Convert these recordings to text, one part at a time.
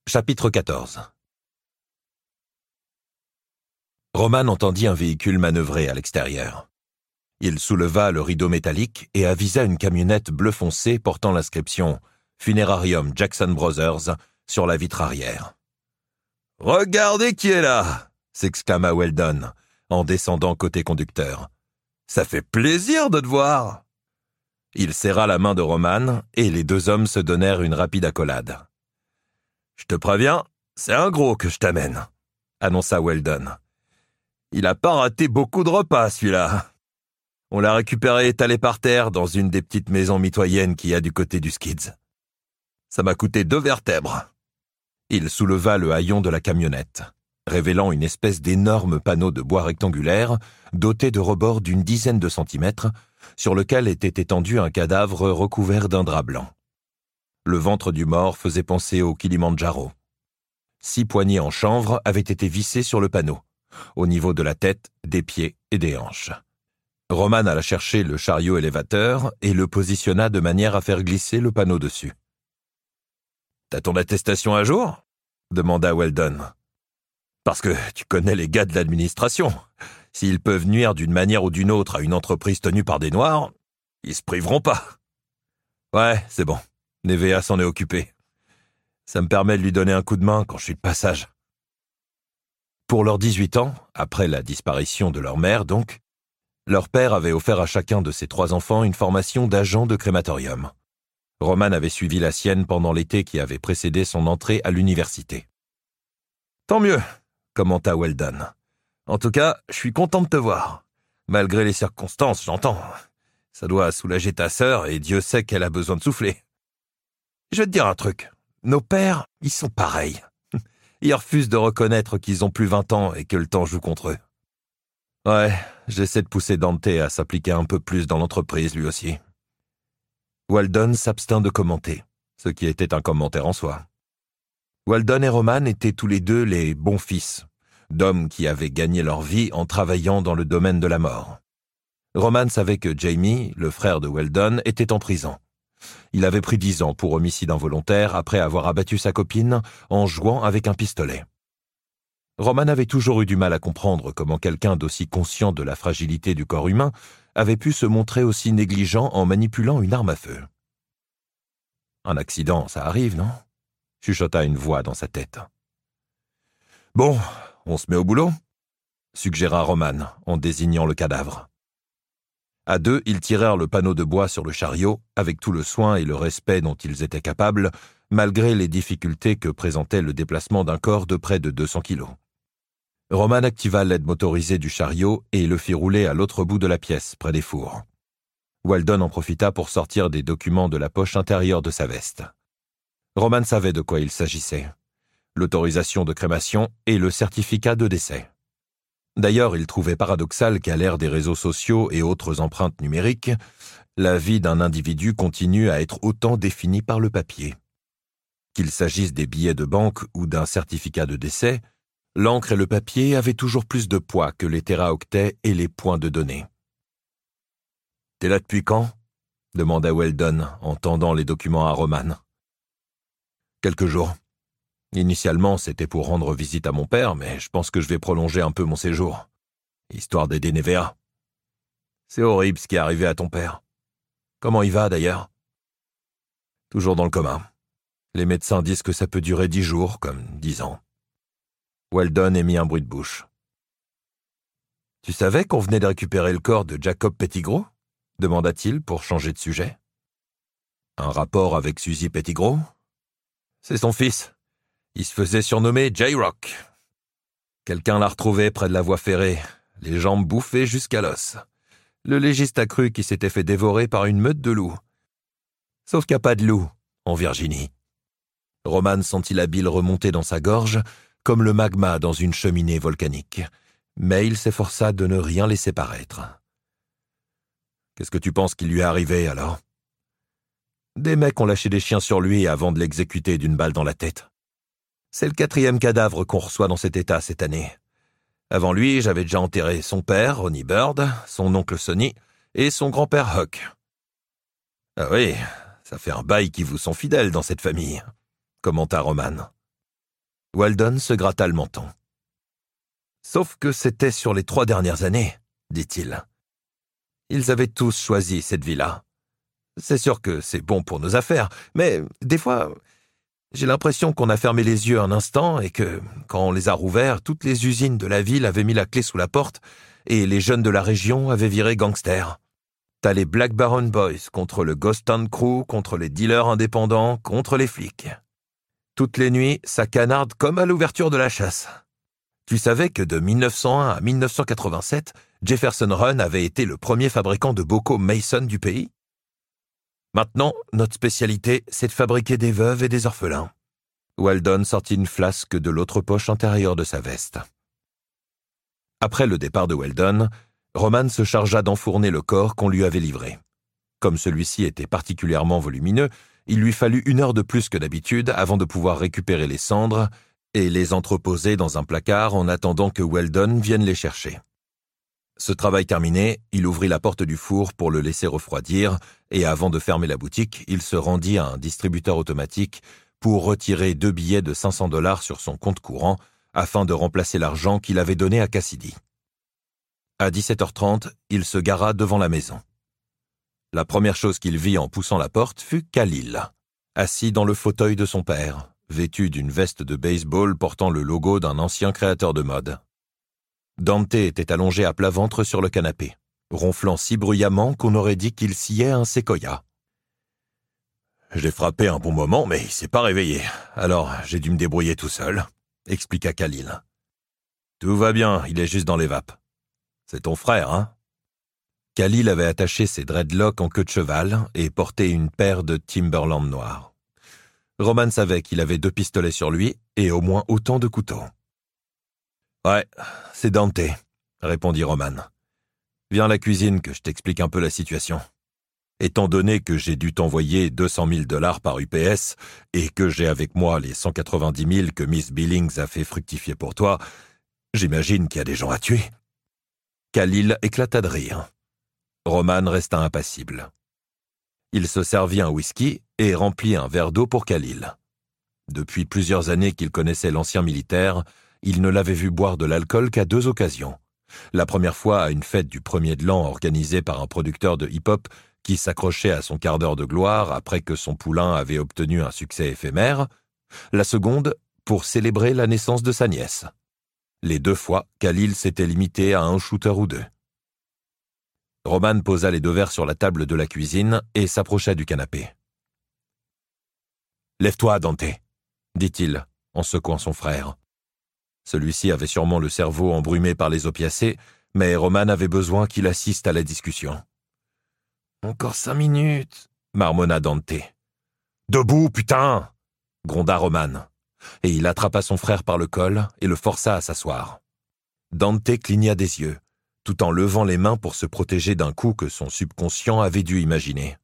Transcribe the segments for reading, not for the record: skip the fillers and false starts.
Chapitre 14. Roman entendit un véhicule manœuvrer à l'extérieur. Il souleva le rideau métallique et avisa une camionnette bleu foncé portant l'inscription « Funérarium Jackson Brothers » sur la vitre arrière. « Regardez qui est là !» s'exclama Weldon, en descendant côté conducteur. « Ça fait plaisir de te voir !» Il serra la main de Roman et les deux hommes se donnèrent une rapide accolade. « Je te préviens, c'est un gros que je t'amène », annonça Weldon. « Il a pas raté beaucoup de repas, celui-là. On l'a récupéré étalé par terre dans une des petites maisons mitoyennes qu'il y a du côté du Skids. Ça m'a coûté 2 vertèbres. » Il souleva le haillon de la camionnette, révélant une espèce d'énorme panneau de bois rectangulaire, doté de rebords d'une dizaine de centimètres, sur lequel était étendu un cadavre recouvert d'un drap blanc. Le ventre du mort faisait penser au Kilimandjaro. 6 poignées en chanvre avaient été vissées sur le panneau, au niveau de la tête, des pieds et des hanches. Roman alla chercher le chariot élévateur et le positionna de manière à faire glisser le panneau dessus. « T'as ton attestation à jour ?» demanda Weldon. « Parce que tu connais les gars de l'administration. S'ils peuvent nuire d'une manière ou d'une autre à une entreprise tenue par des Noirs, ils se priveront pas. »« Ouais, c'est bon. Nevea s'en est occupé. Ça me permet de lui donner un coup de main quand je suis de passage. » Pour leurs 18 ans, après la disparition de leur mère donc, leur père avait offert à chacun de ses 3 enfants une formation d'agent de crématorium. Roman avait suivi la sienne pendant l'été qui avait précédé son entrée à l'université. « Tant mieux, » commenta Weldon. « En tout cas, je suis content de te voir. Malgré les circonstances, j'entends. Ça doit soulager ta sœur et Dieu sait qu'elle a besoin de souffler. Je vais te dire un truc. Nos pères, ils sont pareils. Ils refusent de reconnaître qu'ils ont plus 20 ans et que le temps joue contre eux. Ouais, j'essaie de pousser Dante à s'appliquer un peu plus dans l'entreprise, lui aussi. » Weldon s'abstint de commenter, ce qui était un commentaire en soi. Weldon et Roman étaient tous les deux les bons fils, d'hommes qui avaient gagné leur vie en travaillant dans le domaine de la mort. Roman savait que Jamie, le frère de Weldon, était en prison. Il avait pris 10 ans pour homicide involontaire après avoir abattu sa copine en jouant avec un pistolet. Roman avait toujours eu du mal à comprendre comment quelqu'un d'aussi conscient de la fragilité du corps humain avait pu se montrer aussi négligent en manipulant une arme à feu. « Un accident, ça arrive, non ?» chuchota une voix dans sa tête. « Bon, on se met au boulot ?» suggéra Roman en désignant le cadavre. À 2, ils tirèrent le panneau de bois sur le chariot avec tout le soin et le respect dont ils étaient capables, malgré les difficultés que présentait le déplacement d'un corps de près de 200 kilos. Roman activa l'aide motorisée du chariot et le fit rouler à l'autre bout de la pièce, près des fours. Weldon en profita pour sortir des documents de la poche intérieure de sa veste. Roman savait de quoi il s'agissait. L'autorisation de crémation et le certificat de décès. D'ailleurs, il trouvait paradoxal qu'à l'ère des réseaux sociaux et autres empreintes numériques, la vie d'un individu continue à être autant définie par le papier. Qu'il s'agisse des billets de banque ou d'un certificat de décès, l'encre et le papier avaient toujours plus de poids que les téraoctets et les points de données. « T'es là depuis quand ?» demanda Weldon en tendant les documents à Roman. « Quelques jours. Initialement, c'était pour rendre visite à mon père, mais je pense que je vais prolonger un peu mon séjour, histoire d'aider Nevea. C'est horrible ce qui est arrivé à ton père. Comment il va, d'ailleurs ? » « Toujours dans le coma. Les médecins disent que ça peut durer 10 jours, comme 10 ans. » Weldon émit un bruit de bouche. « Tu savais qu'on venait de récupérer le corps de Jacob Pettigrew ?» demanda-t-il pour changer de sujet. « Un rapport avec Suzy Pettigrew ? C'est son fils. Il se faisait surnommer J-Rock. Quelqu'un l'a retrouvé près de la voie ferrée, les jambes bouffées jusqu'à l'os. Le légiste a cru qu'il s'était fait dévorer par une meute de loups. Sauf qu'il n'y a pas de loups en Virginie. » Roman sentit la bile remonter dans sa gorge, comme le magma dans une cheminée volcanique, mais il s'efforça de ne rien laisser paraître. « Qu'est-ce que tu penses qu'il lui est arrivé, alors ? » « Des mecs ont lâché des chiens sur lui avant de l'exécuter d'une balle dans la tête. C'est le 4e cadavre qu'on reçoit dans cet état cette année. Avant lui, j'avais déjà enterré son père, Ronnie Bird, son oncle Sonny et son grand-père Huck. Ah oui, ça fait un bail qu'ils vous sont fidèles dans cette famille, commenta Roman. Weldon se gratta le menton. « Sauf que c'était sur les 3 dernières années, dit-il. Ils avaient tous choisi cette vie-là. C'est sûr que c'est bon pour nos affaires, mais des fois, j'ai l'impression qu'on a fermé les yeux un instant et que, quand on les a rouverts, toutes les usines de la ville avaient mis la clé sous la porte et les jeunes de la région avaient viré gangsters. T'as les Black Baron Boys contre le Ghost Town Crew, contre les dealers indépendants, contre les flics. Toutes les nuits, ça canarde comme à l'ouverture de la chasse. Tu savais que de 1901 à 1987, Jefferson Run avait été le premier fabricant de bocaux Mason du pays? Maintenant, notre spécialité, c'est de fabriquer des veuves et des orphelins. » Weldon sortit une flasque de l'autre poche intérieure de sa veste. Après le départ de Weldon, Roman se chargea d'enfourner le corps qu'on lui avait livré. Comme celui-ci était particulièrement volumineux, il lui fallut 1 heure de plus que d'habitude avant de pouvoir récupérer les cendres et les entreposer dans un placard en attendant que Weldon vienne les chercher. Ce travail terminé, il ouvrit la porte du four pour le laisser refroidir et avant de fermer la boutique, il se rendit à un distributeur automatique pour retirer 2 billets de $500 sur son compte courant afin de remplacer l'argent qu'il avait donné à Cassidy. À 17h30, il se gara devant la maison. La première chose qu'il vit en poussant la porte fut Khalil, assis dans le fauteuil de son père, vêtu d'une veste de baseball portant le logo d'un ancien créateur de mode. Dante était allongé à plat ventre sur le canapé, ronflant si bruyamment qu'on aurait dit qu'il sciait un séquoia. « J'ai frappé un bon moment, mais il s'est pas réveillé, alors j'ai dû me débrouiller tout seul, » expliqua Khalil. « Tout va bien, il est juste dans les vapes. C'est ton frère, hein ?» Khalil avait attaché ses dreadlocks en queue de cheval et portait une paire de Timberland noirs. Roman savait qu'il avait 2 pistolets sur lui et au moins autant de couteaux. « Ouais, c'est Dante, » répondit Roman. « Viens à la cuisine que je t'explique un peu la situation. Étant donné que j'ai dû t'envoyer $200,000 par UPS et que j'ai avec moi les 190 000 que Miss Billings a fait fructifier pour toi, j'imagine qu'il y a des gens à tuer. » Khalil éclata de rire. Roman resta impassible. Il se servit un whisky et remplit un verre d'eau pour Khalil. Depuis plusieurs années qu'il connaissait l'ancien militaire, il ne l'avait vu boire de l'alcool qu'à 2 occasions. La première fois à une fête du 1er de l'an organisée par un producteur de hip-hop qui s'accrochait à son quart d'heure de gloire après que son poulain avait obtenu un succès éphémère. La seconde, pour célébrer la naissance de sa nièce. Les 2 fois, Khalil s'était limité à un shooter ou 2. Roman posa les 2 verres sur la table de la cuisine et s'approcha du canapé. « Lève-toi, Dante, » dit-il, en secouant son frère. Celui-ci avait sûrement le cerveau embrumé par les opiacés, mais Roman avait besoin qu'il assiste à la discussion. « Encore 5 minutes, » marmonna Dante. « Debout, putain !» gronda Roman, et il attrapa son frère par le col et le força à s'asseoir. Dante cligna des yeux, tout en levant les mains pour se protéger d'un coup que son subconscient avait dû imaginer.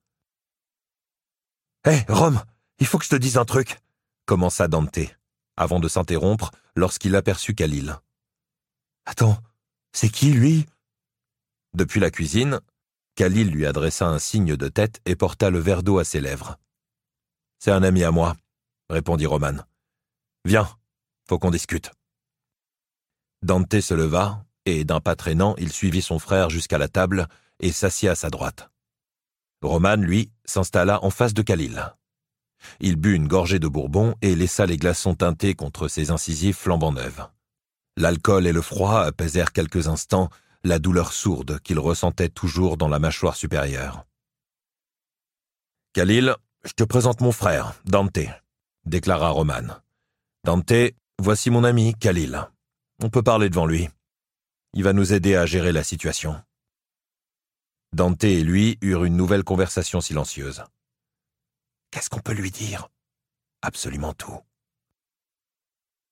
« Hé, Rom, il faut que je te dise un truc !» commença Dante, avant de s'interrompre lorsqu'il aperçut Khalil. « Attends, c'est qui, lui ?» Depuis la cuisine, Khalil lui adressa un signe de tête et porta le verre d'eau à ses lèvres. « C'est un ami à moi, » répondit Roman. « Viens, faut qu'on discute. » Dante se leva, et d'un pas traînant, il suivit son frère jusqu'à la table et s'assit à sa droite. Roman, lui, s'installa en face de Khalil. Il but une gorgée de bourbon et laissa les glaçons teintés contre ses incisives flambant neuves. L'alcool et le froid apaisèrent quelques instants la douleur sourde qu'il ressentait toujours dans la mâchoire supérieure. « Khalil, je te présente mon frère, Dante, » déclara Roman. « Dante, voici mon ami, Khalil. On peut parler devant lui. Il va nous aider à gérer la situation. » Dante et lui eurent une nouvelle conversation silencieuse. « Qu'est-ce qu'on peut lui dire ? Absolument tout. »« D'accord, »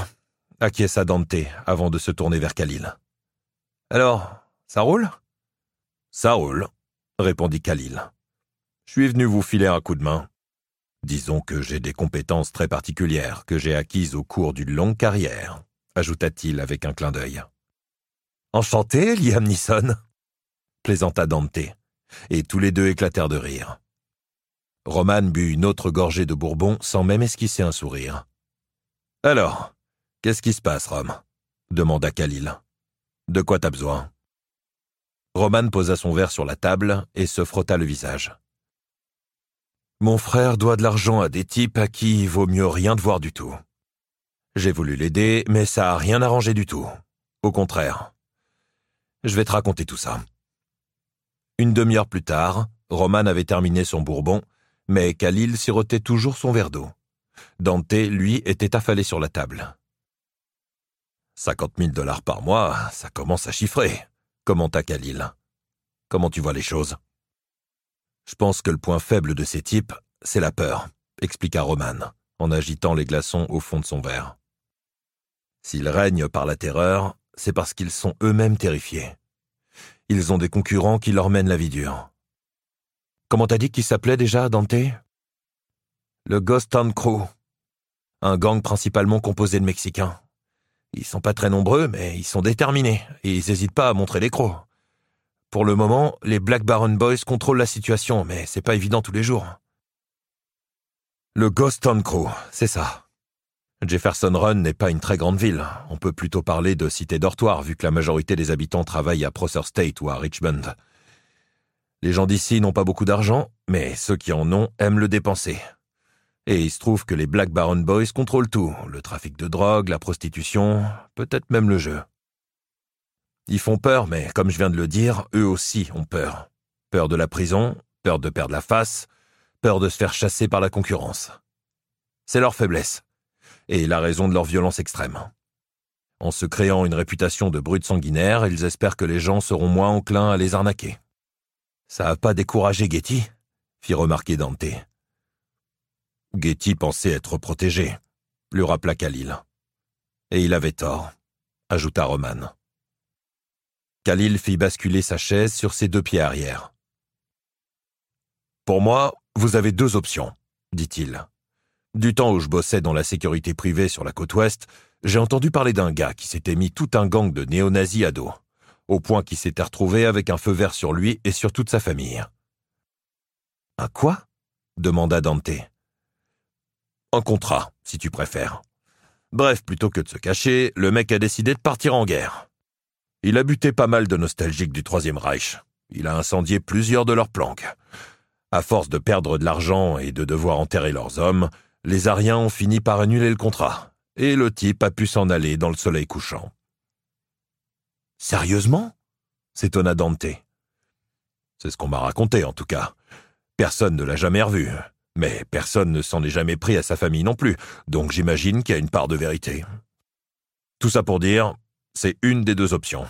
acquiesça Dante avant de se tourner vers Khalil. « Alors, ça roule ? » ?»« Ça roule, » répondit Khalil. « Je suis venu vous filer un coup de main. Disons que j'ai des compétences très particulières que j'ai acquises au cours d'une longue carrière, » ajouta-t-il avec un clin d'œil. « Enchanté, Liam Neeson » plaisanta Dante, et tous les 2 éclatèrent de rire. Roman but une autre gorgée de bourbon sans même esquisser un sourire. Alors, qu'est-ce qui se passe, Rom? Demanda Khalil. De quoi t'as besoin? Roman posa son verre sur la table et se frotta le visage. Mon frère doit de l'argent à des types à qui il vaut mieux rien devoir du tout. J'ai voulu l'aider, mais ça a rien arrangé du tout. Au contraire. Je vais te raconter tout ça. Une demi-heure plus tard, Roman avait terminé son bourbon, mais Khalil sirotait toujours son verre d'eau. Dante, lui, était affalé sur la table. 50 000 $ par mois, ça commence à chiffrer, commenta Khalil. Comment tu vois les choses? Je pense que le point faible de ces types, c'est la peur, expliqua Roman, en agitant les glaçons au fond de son verre. S'ils règnent par la terreur, c'est parce qu'ils sont eux-mêmes terrifiés. Ils ont des concurrents qui leur mènent la vie dure. Comment t'as dit qu'il s'appelait déjà, Dante? Le Ghost Town Crew. Un gang principalement composé de Mexicains. Ils sont pas très nombreux, mais ils sont déterminés, et ils hésitent pas à montrer les crocs. Pour le moment, les Black Baron Boys contrôlent la situation, mais c'est pas évident tous les jours. Le Ghost Town Crew, c'est ça. Jefferson Run n'est pas une très grande ville. On peut plutôt parler de cité dortoir, vu que la majorité des habitants travaillent à Prosser State ou à Richmond. Les gens d'ici n'ont pas beaucoup d'argent, mais ceux qui en ont aiment le dépenser. Et il se trouve que les Black Baron Boys contrôlent tout, le trafic de drogue, la prostitution, peut-être même le jeu. Ils font peur, mais comme je viens de le dire, eux aussi ont peur. Peur de la prison, peur de perdre la face, peur de se faire chasser par la concurrence. C'est leur faiblesse, et la raison de leur violence extrême. En se créant une réputation de brutes sanguinaires, ils espèrent que les gens seront moins enclins à les arnaquer. Ça n'a pas découragé Getty, fit remarquer Dante. Getty pensait être protégé, lui rappela Khalil. Et il avait tort, ajouta Roman. Khalil fit basculer sa chaise sur ses deux pieds arrière. Pour moi, vous avez deux options, dit-il. Du temps où je bossais dans la sécurité privée sur la côte ouest, j'ai entendu parler d'un gars qui s'était mis tout un gang de néo-nazis à dos, au point qu'il s'était retrouvé avec un feu vert sur lui et sur toute sa famille. Un quoi? Demanda Dante. Un contrat, si tu préfères. Bref, plutôt que de se cacher, le mec a décidé de partir en guerre. Il a buté pas mal de nostalgiques du Troisième Reich. Il a incendié plusieurs de leurs planques. À force de perdre de l'argent et de devoir enterrer leurs hommes, les Ariens ont fini par annuler le contrat, et le type a pu s'en aller dans le soleil couchant. Sérieusement? S'étonna Dante. C'est ce qu'on m'a raconté, en tout cas. Personne ne l'a jamais revu. Mais personne ne s'en est jamais pris à sa famille non plus, donc j'imagine qu'il y a une part de vérité. Tout ça pour dire, c'est une des deux options.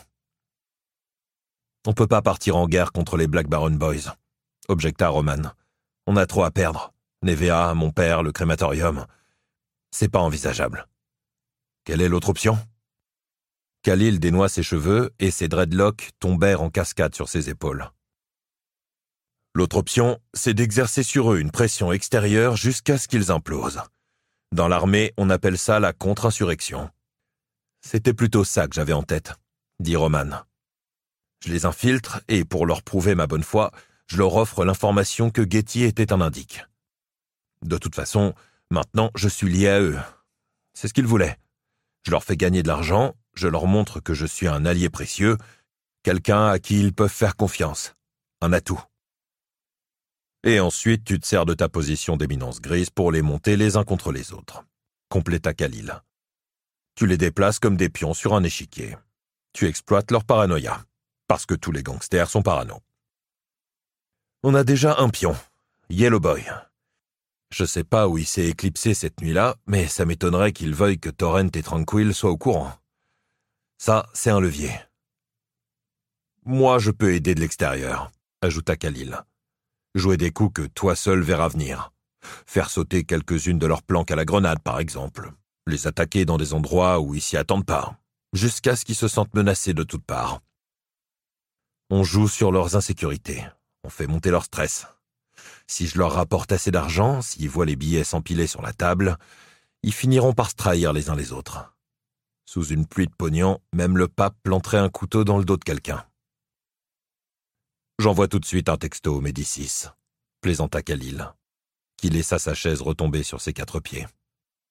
On peut pas partir en guerre contre les Black Baron Boys, objecta Roman. On a trop à perdre. Nevea, mon père, le crématorium. C'est pas envisageable. Quelle est l'autre option? Khalil dénoua ses cheveux et ses dreadlocks tombèrent en cascade sur ses épaules. L'autre option, c'est d'exercer sur eux une pression extérieure jusqu'à ce qu'ils implosent. Dans l'armée, on appelle ça la contre-insurrection. C'était plutôt ça que j'avais en tête, dit Roman. Je les infiltre et pour leur prouver ma bonne foi, je leur offre l'information que Getty était un indique. De toute façon, maintenant, je suis lié à eux. C'est ce qu'ils voulaient. Je leur fais gagner de l'argent, je leur montre que je suis un allié précieux, quelqu'un à qui ils peuvent faire confiance, un atout. Et ensuite, tu te sers de ta position d'éminence grise pour les monter les uns contre les autres, compléta Khalil. Tu les déplaces comme des pions sur un échiquier. Tu exploites leur paranoïa, parce que tous les gangsters sont parano. On a déjà un pion, Yellow Boy. Je sais pas où il s'est éclipsé cette nuit-là, mais ça m'étonnerait qu'il veuille que Torrent et Tranquil soient au courant. Ça, c'est un levier. Moi, je peux aider de l'extérieur, ajouta Khalil. Jouer des coups que toi seul verras venir. Faire sauter quelques-unes de leurs planques à la grenade, par exemple. Les attaquer dans des endroits où ils s'y attendent pas, jusqu'à ce qu'ils se sentent menacés de toutes parts. On joue sur leurs insécurités. On fait monter leur stress. Si je leur rapporte assez d'argent, s'ils voient les billets s'empiler sur la table, ils finiront par se trahir les uns les autres. Sous une pluie de pognon, même le pape planterait un couteau dans le dos de quelqu'un. J'envoie tout de suite un texto au Médicis, plaisanta Khalil, qui laissa sa chaise retomber sur ses quatre pieds.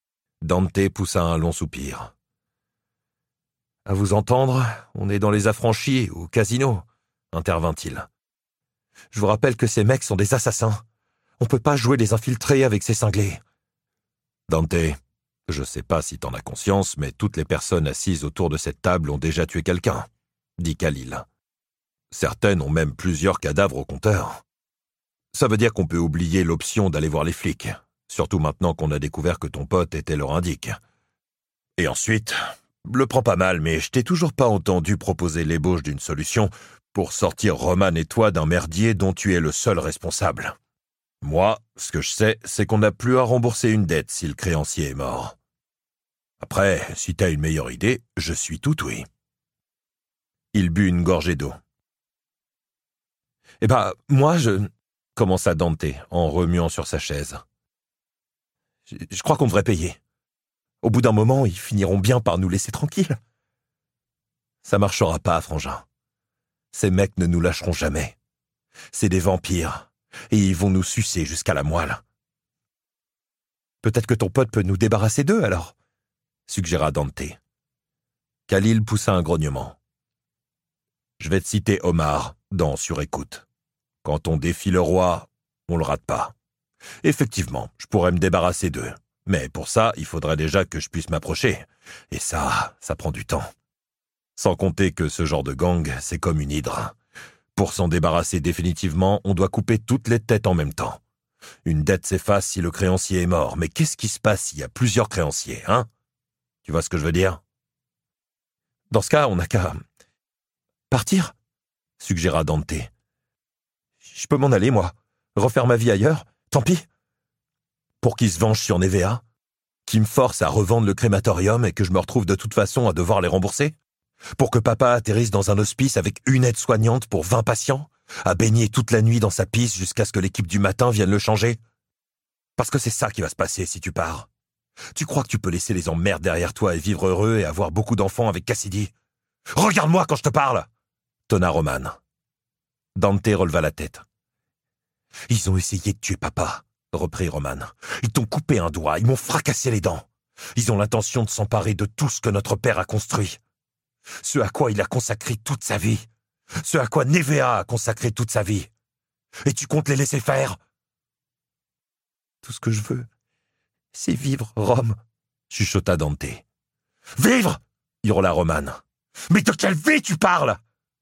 Dante poussa un long soupir. « À vous entendre, on est dans les affranchis, au casino, » intervint-il. « Je vous rappelle que ces mecs sont des assassins. On peut pas jouer les infiltrés avec ces cinglés. » « Dante, je sais pas si t'en as conscience, mais toutes les personnes assises autour de cette table ont déjà tué quelqu'un, » dit Khalil. « Certaines ont même plusieurs cadavres au compteur. Ça veut dire qu'on peut oublier l'option d'aller voir les flics, surtout maintenant qu'on a découvert que ton pote était leur indique. Et ensuite, le prends pas mal, mais je t'ai toujours pas entendu proposer l'ébauche d'une solution pour sortir Roman et toi d'un merdier dont tu es le seul responsable. Moi, ce que je sais, c'est qu'on n'a plus à rembourser une dette si le créancier est mort. Après, si t'as une meilleure idée, je suis tout oui. » Il but une gorgée d'eau. « Eh ben, moi, commença Dante en remuant sur sa chaise. « Je crois qu'on devrait payer. Au bout d'un moment, ils finiront bien par nous laisser tranquilles. » « Ça marchera pas, frangin. Ces mecs ne nous lâcheront jamais. C'est des vampires. Et ils vont nous sucer jusqu'à la moelle. »« Peut-être que ton pote peut nous débarrasser d'eux, alors ?» suggéra Dante. Khalil poussa un grognement. « Je vais te citer Omar, dans Surécoute. Quand on défie le roi, on le rate pas. Effectivement, je pourrais me débarrasser d'eux. Mais pour ça, il faudrait déjà que je puisse m'approcher. Et ça prend du temps. Sans compter que ce genre de gang, c'est comme une hydre. Pour s'en débarrasser définitivement, on doit couper toutes les têtes en même temps. Une dette s'efface si le créancier est mort, mais qu'est-ce qui se passe s'il y a plusieurs créanciers, hein? Tu vois ce que je veux dire? Dans ce cas, on n'a qu'à partir, suggéra Dante. Je peux m'en aller, moi. Refaire ma vie ailleurs, tant pis. Pour qu'il se venge sur Nevea? Qui me force à revendre le crématorium et que je me retrouve de toute façon à devoir les rembourser? Pour que papa atterrisse dans un hospice avec une aide-soignante pour 20 patients, à baigner toute la nuit dans sa pisse jusqu'à ce que l'équipe du matin vienne le changer? Parce que c'est ça qui va se passer si tu pars. Tu crois que tu peux laisser les emmerdes derrière toi et vivre heureux et avoir beaucoup d'enfants avec Cassidy? Regarde-moi quand je te parle! Tonna Roman. Dante releva la tête. Ils ont essayé de tuer papa, reprit Roman. Ils t'ont coupé un doigt, ils m'ont fracassé les dents. Ils ont l'intention de s'emparer de tout ce que notre père a construit. Ce à quoi il a consacré toute sa vie. Ce à quoi Nevea a consacré toute sa vie. Et tu comptes les laisser faire? Tout ce que je veux, c'est vivre, Rome, chuchota Dante. Vivre! Hurla Roman. Mais de quelle vie tu parles?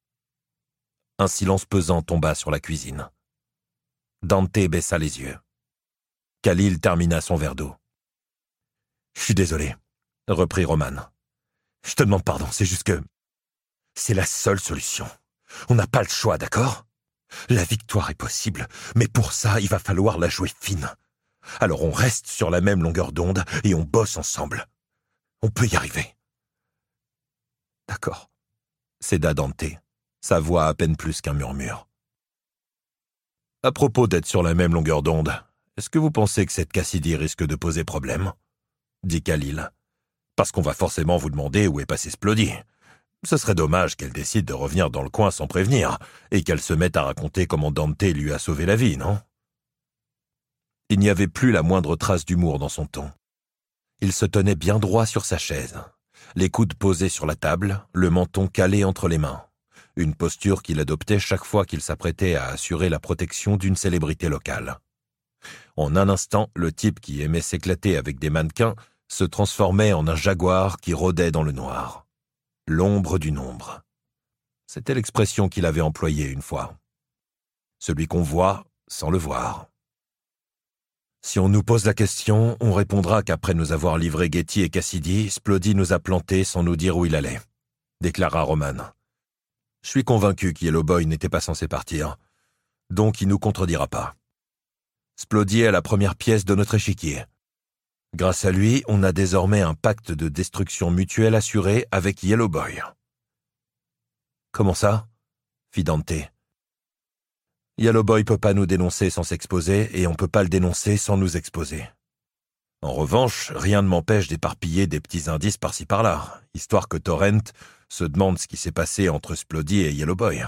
Un silence pesant tomba sur la cuisine. Dante baissa les yeux. Khalil termina son verre d'eau. Je suis désolé, reprit Roman. Je te demande pardon, c'est juste que c'est la seule solution. On n'a pas le choix, d'accord? La victoire est possible, mais pour ça, il va falloir la jouer fine. Alors on reste sur la même longueur d'onde et on bosse ensemble. On peut y arriver. D'accord, céda Dante, sa voix à peine plus qu'un murmure. À propos d'être sur la même longueur d'onde, est-ce que vous pensez que cette Cassidy risque de poser problème? Dit Khalil. Parce qu'on va forcément vous demander où est passé Splody. Ce serait dommage qu'elle décide de revenir dans le coin sans prévenir, et qu'elle se mette à raconter comment Dante lui a sauvé la vie, non? Il n'y avait plus la moindre trace d'humour dans son ton. Il se tenait bien droit sur sa chaise, les coudes posés sur la table, le menton calé entre les mains, une posture qu'il adoptait chaque fois qu'il s'apprêtait à assurer la protection d'une célébrité locale. En un instant, le type qui aimait s'éclater avec des mannequins se transformait en un jaguar qui rôdait dans le noir. L'ombre du nombre. C'était l'expression qu'il avait employée une fois. Celui qu'on voit sans le voir. Si on nous pose la question, on répondra qu'après nous avoir livré Getty et Cassidy, Splody nous a plantés sans nous dire où il allait, déclara Roman. Je suis convaincu qu'Yellow Boy n'était pas censé partir, donc il nous contredira pas. Splody est la première pièce de notre échiquier. Grâce à lui, on a désormais un pacte de destruction mutuelle assuré avec Yellow Boy. Comment ça? Fit Dante. Yellow Boy peut pas nous dénoncer sans s'exposer et on peut pas le dénoncer sans nous exposer. En revanche, rien ne m'empêche d'éparpiller des petits indices par-ci par-là, histoire que Torrent se demande ce qui s'est passé entre Splody et Yellow Boy.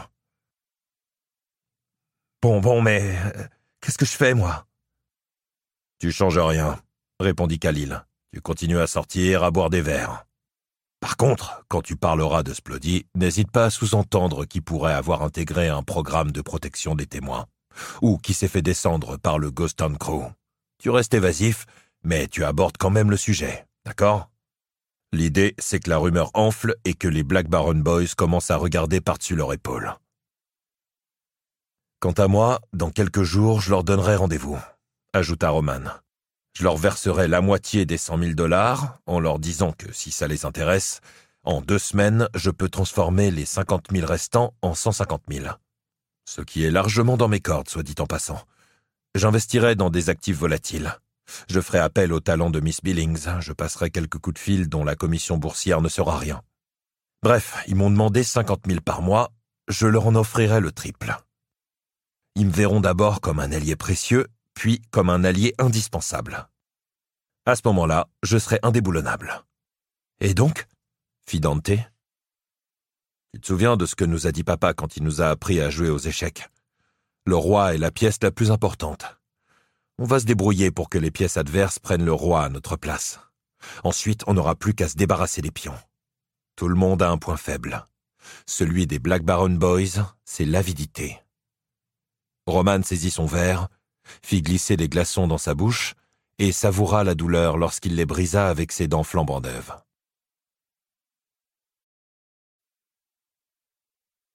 Bon, mais qu'est-ce que je fais, moi? Tu changes rien, répondit Khalil. Tu continues à sortir, à boire des verres. Par contre, quand tu parleras de Splody, n'hésite pas à sous-entendre qu'il pourrait avoir intégré un programme de protection des témoins, ou qui s'est fait descendre par le Ghost Town Crew. Tu restes évasif, mais tu abordes quand même le sujet, d'accord? L'idée, c'est que la rumeur enfle et que les Black Baron Boys commencent à regarder par-dessus leur épaule. Quant à moi, dans quelques jours, je leur donnerai rendez-vous, ajouta Roman. Je leur verserai la moitié des 100 000 $ en leur disant que si ça les intéresse, en 2 semaines, je peux transformer les 50 000 restants en 150 000. Ce qui est largement dans mes cordes, soit dit en passant. J'investirai dans des actifs volatiles. Je ferai appel au talent de Miss Billings, je passerai quelques coups de fil dont la commission boursière ne sera rien. Bref, ils m'ont demandé 50 000 par mois, je leur en offrirai le triple. Ils me verront d'abord comme un allié précieux, puis comme un allié indispensable. À ce moment-là, je serai indéboulonnable. Et donc, fit Dante. Tu te souviens de ce que nous a dit papa quand il nous a appris à jouer aux échecs? Le roi est la pièce la plus importante. On va se débrouiller pour que les pièces adverses prennent le roi à notre place. Ensuite, on n'aura plus qu'à se débarrasser des pions. Tout le monde a un point faible. Celui des Black Baron Boys, c'est l'avidité. Roman saisit son verre, fit glisser des glaçons dans sa bouche et savoura la douleur lorsqu'il les brisa avec ses dents flambant d'œufs.